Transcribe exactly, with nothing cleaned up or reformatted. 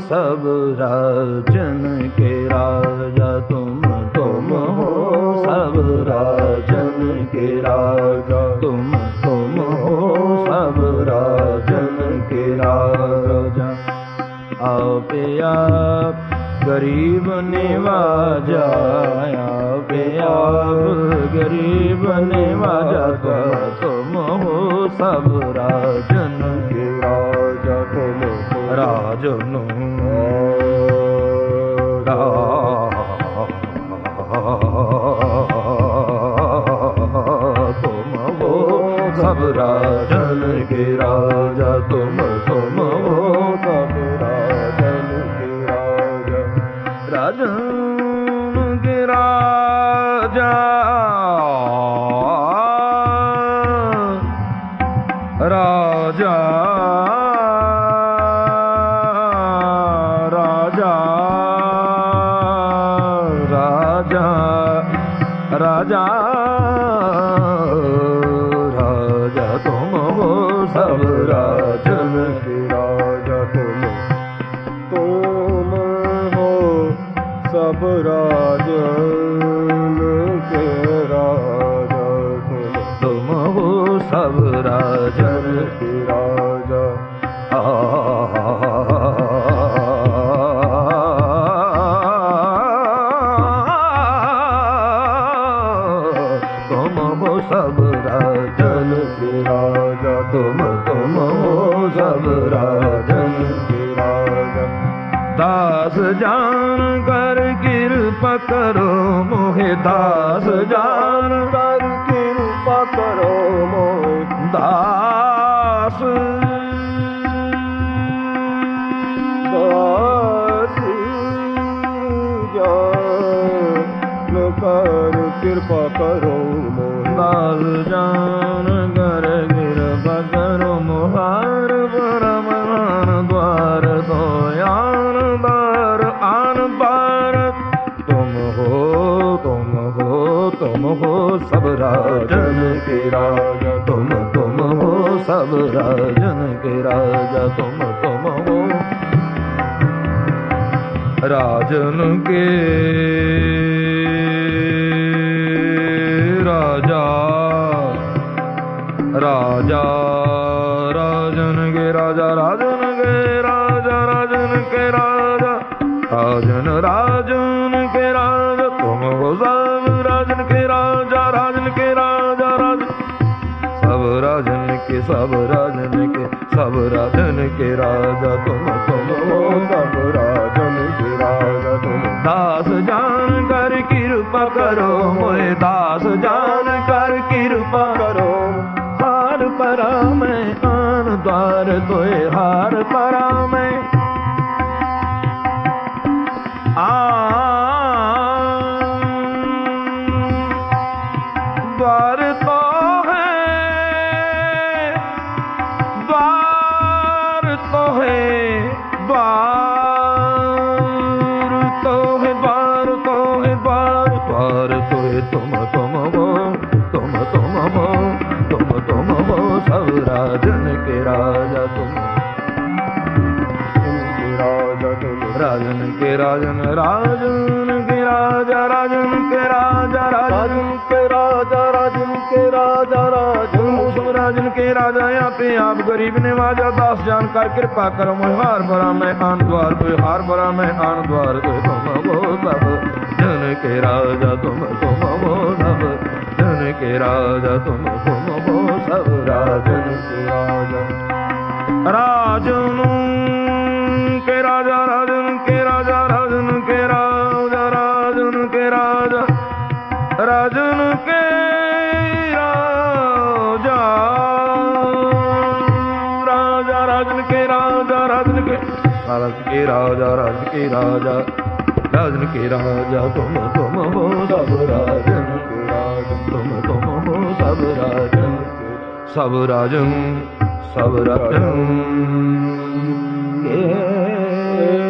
सब राजन के राजा तुम तुम हो सब राजन के राजा तुम तुम हो सब राजन के राजा। आप आप गरीब निवाजा आप आप गरीब निवाजा तुम हो सब राजन के राजा तुम राजन तुम हो सब राजन के राजा तुम तुम हो सब राजन के राजा राजन के राजा राजा राजा राजा तुम हो सब राजन के राजा तुम तुम हो सब राजन के राजा तुम तुम हो सब राजन के राजा। सब राजन के राजा तुम तुम हो सब राजन के राजा। दास जान कर कृपा करो मोहे दास जान कर कृपा करो मोहे दास दास जान कर कृपा करो दास जान कर कृपा करो मुहार परम आन द्वार दो आन द्वार आन द्वार तुम हो तुम हो तुम हो सब राजन के राजा तुम तुम हो सब राजन के राजा तुम तुम हो राजन के राजा राजा राजन के राजा राजन के राजा राजन के राजा राजन राजन के राजा तुम हो सब राजन के राजा राजन के राजा राजन सब राजन के सब राजन के सब राजन के राजा तुम तुम हो सब राजन के राजा तुम दास जान कर कृपा करो मोए दास जान कर कृपा करो हार परा मैं आन द्वार तोय हार परा मैं द्वार तो है द्वार तो है द्वार तो है द्वार तो है द्वार द्वार तो है तुम तुम हो तुम तुम हो तुम तुम हो सब राजन के राजा तुम के राजा तुम राजन के राजन राजन के राजा राजन के राजा राजन के राजा राजन के राजा राजन सब राजन के राजा यहाँ पे आप गरीब ने वाजा दास जान कर कृपा करो मोह हार भरा मैं आन द्वार कोई हार भरा मैं आन द्वार कोई तुम हो सब जन के राजा तुम तुम हो सब जन के राजा तुम तुम हो सब राजन के राजा राजन के राजा राजन के राजा राजन के राजा राजन के राजा राजन के राजा राजा राजन के राजा राजन के राजन के राजा राजन के राजा राजन के राजा तुम तुम हो सब राजन के राजा तुम तुम हो सब राजन सब राजन सब राजन के